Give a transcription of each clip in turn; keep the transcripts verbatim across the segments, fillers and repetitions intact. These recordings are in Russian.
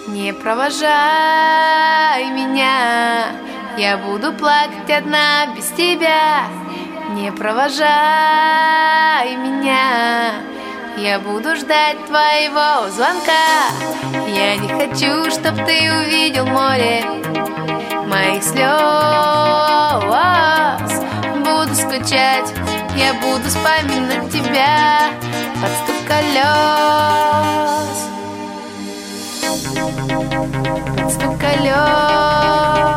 Не провожай меня, я буду плакать одна без тебя. Не провожай меня, я буду ждать твоего звонка. Я не хочу, чтоб ты увидел море моих слез. Буду скучать, я буду вспоминать тебя под стук колес, под стук колес.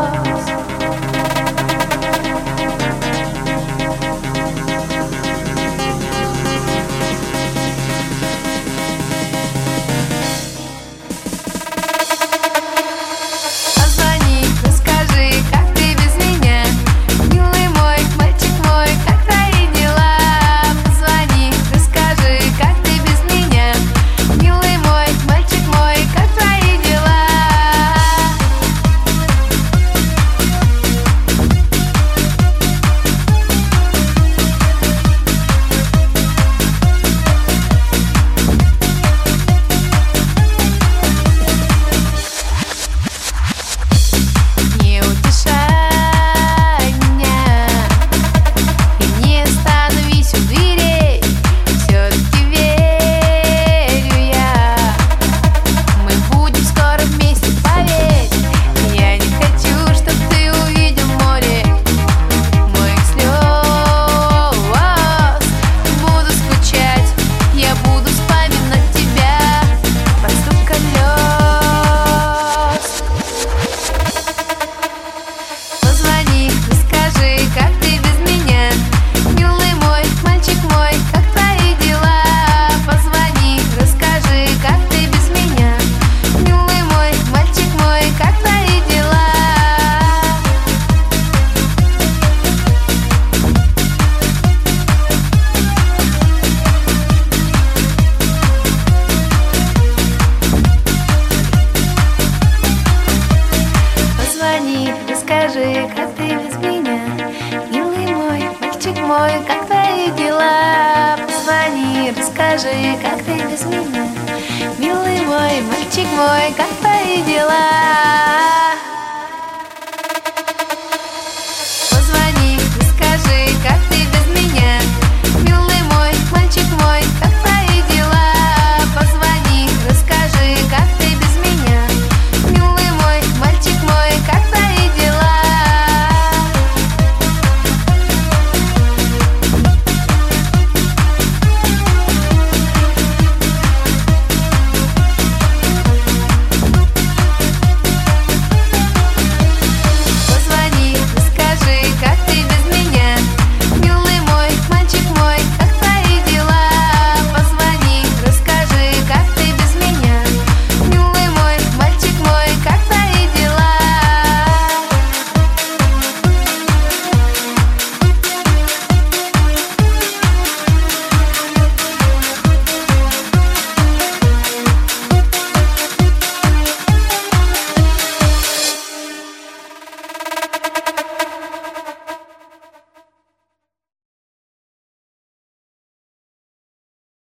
Расскажи, как ты без меня, милый мой, мальчик мой, как твои дела? Позвони, расскажи, как ты без меня, милый мой, мальчик мой, как твои дела?